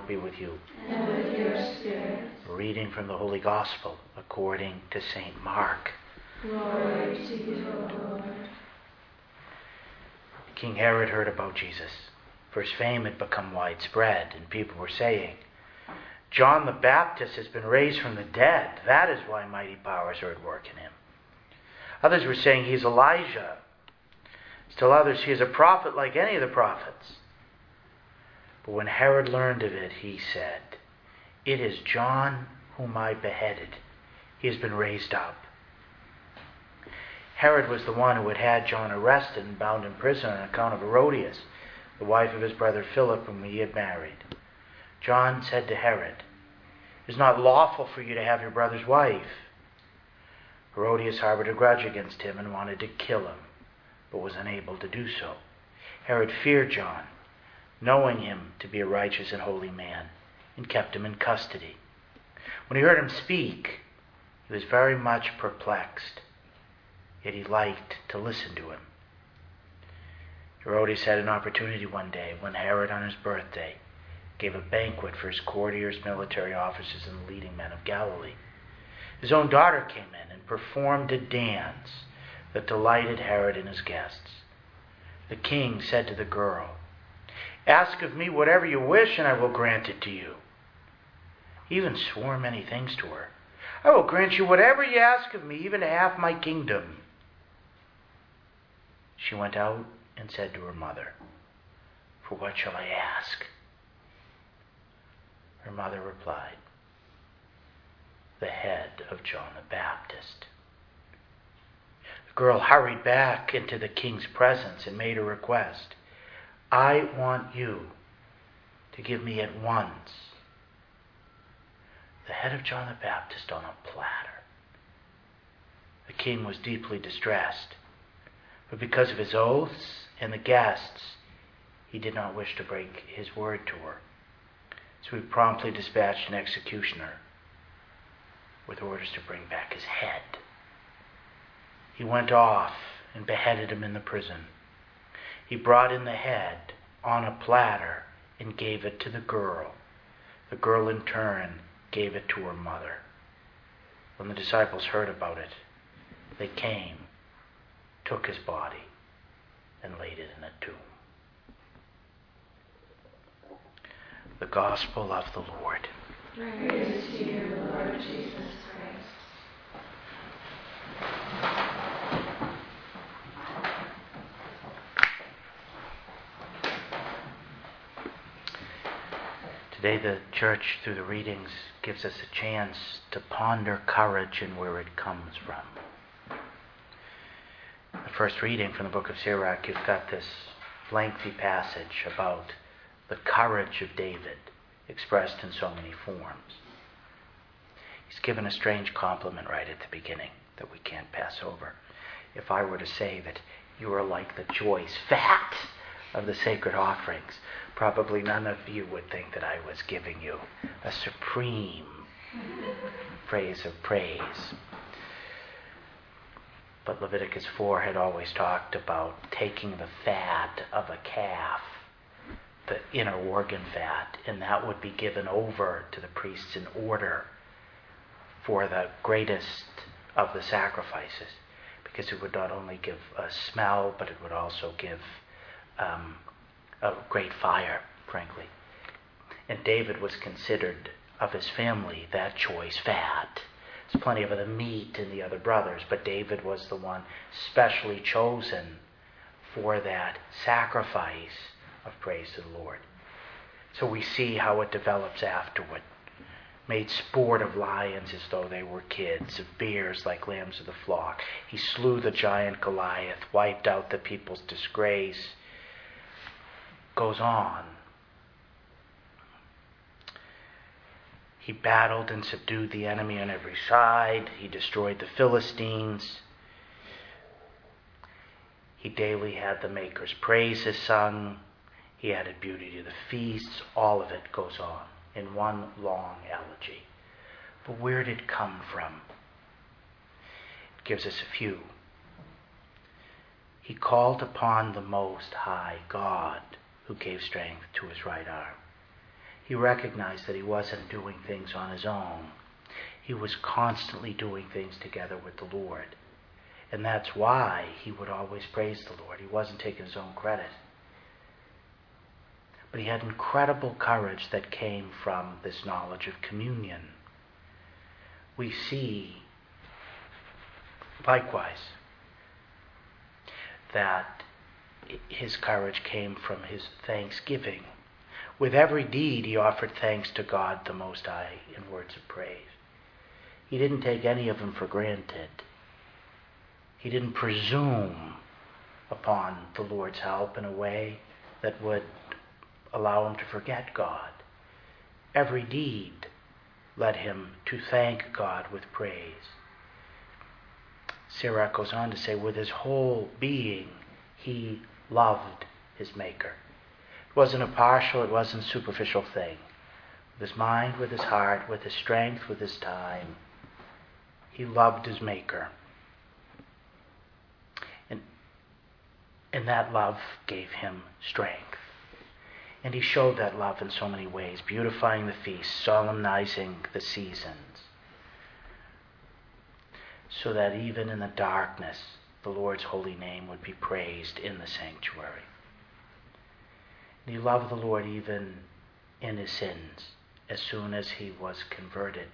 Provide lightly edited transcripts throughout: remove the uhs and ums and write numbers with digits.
be with you. And with your spirit. A reading from the Holy Gospel according to St. Mark. Glory to you, O Lord. King Herod heard about Jesus, for his fame had become widespread, and people were saying, John the Baptist has been raised from the dead. That is why mighty powers are at work in him. Others were saying he is Elijah. Still others, he is a prophet like any of the prophets. But when Herod learned of it, he said, It is John whom I beheaded. He has been raised up. Herod was the one who had John arrested and bound in prison on account of Herodias, the wife of his brother Philip, whom he had married. John said to Herod, It is not lawful for you to have your brother's wife. Herodias harbored a grudge against him and wanted to kill him, but was unable to do so. Herod feared John, knowing him to be a righteous and holy man, and kept him in custody. When he heard him speak, he was very much perplexed, yet he liked to listen to him. Herodias had an opportunity one day when Herod, on his birthday, gave a banquet for his courtiers, military officers, and the leading men of Galilee. His own daughter came in and performed a dance that delighted Herod and his guests. The king said to the girl, Ask of me whatever you wish, and I will grant it to you. He even swore many things to her. I will grant you whatever you ask of me, even half my kingdom. She went out and said to her mother, For what shall I ask? Her mother replied, The head of John the Baptist. The girl hurried back into the king's presence and made a request. I want you to give me at once the head of John the Baptist on a platter. The king was deeply distressed, but because of his oaths and the guests, he did not wish to break his word to her. So he promptly dispatched an executioner with orders to bring back his head. He went off and beheaded him in the prison. He brought in the head on a platter and gave it to the girl. The girl in turn gave it to her mother. When the disciples heard about it, they came, took his body, and laid it in a tomb. The Gospel of the Lord. Praise to you, Lord Jesus Christ. Today the Church, through the readings, gives us a chance to ponder courage and where it comes from. The first reading from the book of Sirach, you've got this lengthy passage about the courage of David, expressed in so many forms. He's given a strange compliment right at the beginning that we can't pass over. If I were to say that you are like the choice fat of the sacred offerings, probably none of you would think that I was giving you a supreme phrase of praise. But Leviticus 4 had always talked about taking the fat of a calf, the inner organ fat, and that would be given over to the priests in order for the greatest of the sacrifices, because it would not only give a smell, but it would also give a great fire, frankly. And David was considered, of his family, that choice fat. There's plenty of other meat in the other brothers, but David was the one specially chosen for that sacrifice of praise to the Lord. So we see how it develops afterward. Made sport of lions as though they were kids, of bears like lambs of the flock. He slew the giant Goliath, wiped out the people's disgrace. Goes on. He battled and subdued the enemy on every side. He destroyed the Philistines. He daily had the Maker's praises sung. He added beauty to the feasts. All of it goes on in one long elegy. But where did it come from? It gives us a few. He called upon the Most High God, who gave strength to his right arm. He recognized that he wasn't doing things on his own. He was constantly doing things together with the Lord. And that's why he would always praise the Lord. He wasn't taking his own credit. But he had incredible courage that came from this knowledge of communion. We see, likewise, that his courage came from his thanksgiving. With every deed, he offered thanks to God the Most High in words of praise. He didn't take any of them for granted. He didn't presume upon the Lord's help in a way that would allow him to forget God. Every deed led him to thank God with praise. Sirach goes on to say, with his whole being, he loved his Maker. It wasn't a partial, it wasn't a superficial thing. With his mind, with his heart, with his strength, with his time, he loved his Maker. And that love gave him strength. And he showed that love in so many ways, beautifying the feast, solemnizing the seasons, so that even in the darkness, the Lord's holy name would be praised in the sanctuary. And he loved the Lord even in his sins. As soon as he was converted,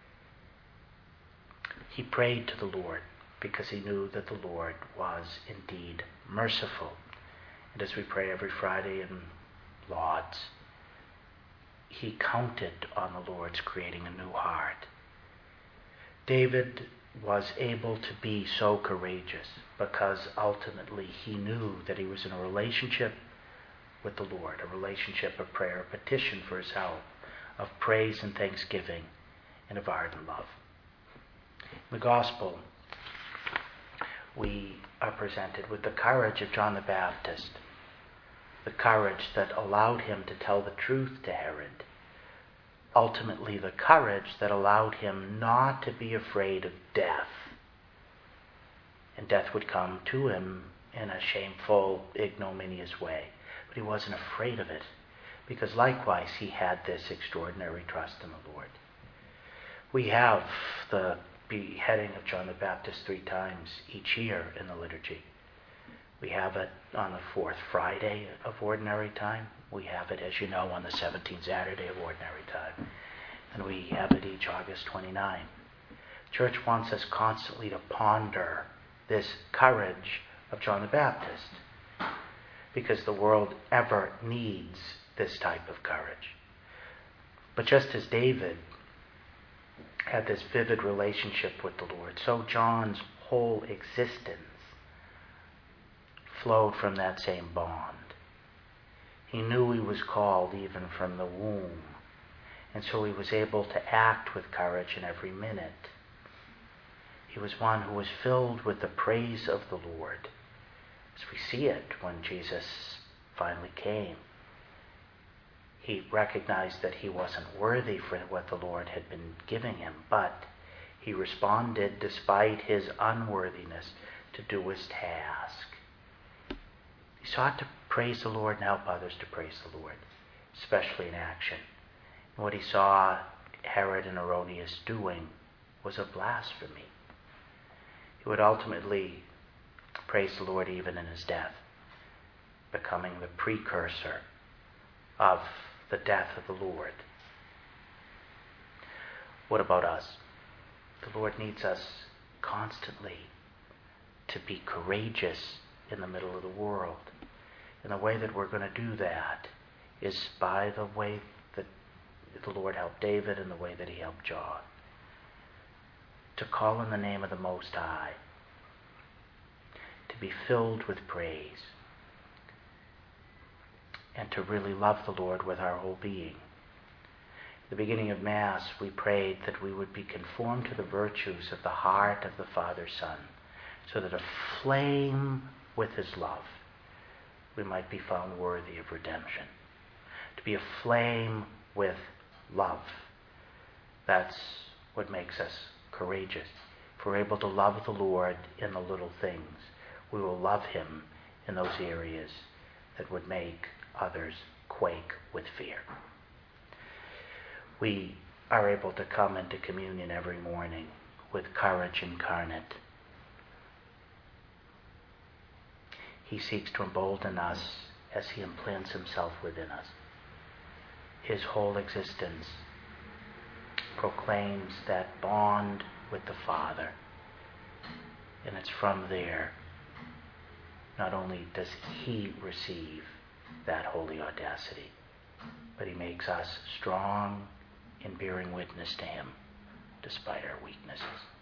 he prayed to the Lord because he knew that the Lord was indeed merciful. And as we pray every Friday in Lauds, he counted on the Lord's creating a new heart. David was able to be so courageous because ultimately he knew that he was in a relationship with the Lord, a relationship of prayer, a petition for his help, of praise and thanksgiving, and of ardent love. In the Gospel, we are presented with the courage of John the Baptist, the courage that allowed him to tell the truth to Herod, ultimately the courage that allowed him not to be afraid of death. And death would come to him in a shameful, ignominious way. But he wasn't afraid of it, because likewise he had this extraordinary trust in the Lord. We have the beheading of John the Baptist 3 times each year in the liturgy. We have it on the 4th Friday of Ordinary Time. We have it, as you know, on the 17th Saturday of Ordinary Time. And we have it each August 29. Church wants us constantly to ponder this courage of John the Baptist, because the world ever needs this type of courage. But just as David had this vivid relationship with the Lord, so John's whole existence flowed from that same bond. He knew he was called even from the womb, and so he was able to act with courage in every minute. He was one who was filled with the praise of the Lord, as we see it when Jesus finally came. He recognized that he wasn't worthy for what the Lord had been giving him, but he responded despite his unworthiness to do his task. He sought to praise the Lord and help others to praise the Lord, especially in action. And what he saw Herod and Herodias doing was a blasphemy. He would ultimately praise the Lord even in his death, becoming the precursor of the death of the Lord. What about us? The Lord needs us constantly to be courageous in the middle of the world. And the way that we're going to do that is by the way that the Lord helped David and the way that he helped John. To call in the name of the Most High. To be filled with praise. And to really love the Lord with our whole being. At the beginning of Mass, we prayed that we would be conformed to the virtues of the heart of the Father, Son, so that aflame with his love, we might be found worthy of redemption. To be aflame with love. That's what makes us courageous. If we're able to love the Lord in the little things, we will love him in those areas that would make others quake with fear. we are able to come into communion every morning with courage incarnate. He seeks to embolden us as he implants himself within us. His whole existence proclaims that bond with the Father. And it's from there, not only does he receive that holy audacity, but he makes us strong in bearing witness to him despite our weaknesses.